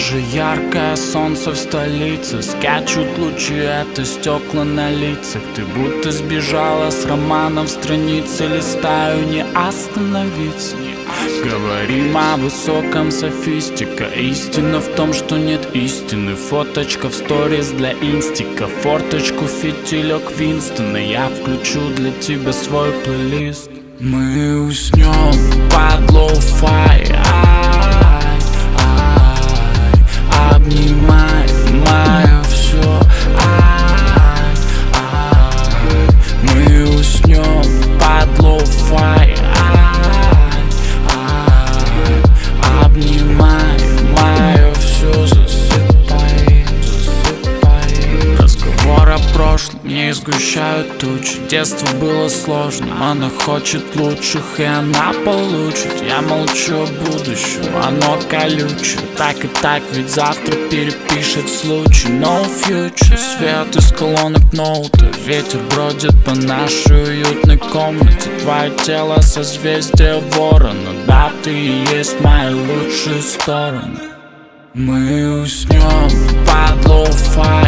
же яркое солнце в столице, скачут лучи, это стекла на лицах. Ты будто сбежала с романов, страницы листаю, не остановиться. Говорим о высоком, софистика. Истина в том, что нет истины. Фоточка в сторис для инстика. Форточку, фитилек Винстона. Я включу для тебя свой плейлист. Мы уснем под лоу-фай. Обнимай мое все. Мы уснем под лоу-фай. Обнимай мое все, засыпай, засыпай. Разговор о прошлом не сгущают тучи. Детство было сложным, она хочет лучших, и она получит. Я молчу о будущем, оно колючее. Так и так, ведь завтра перепишет случай. No future, свет из колонок ноута. Ветер бродит по нашей уютной комнате. Твое тело созвездие ворона. Да, ты и есть мои лучшие стороны. Мы уснем под лоу-фай.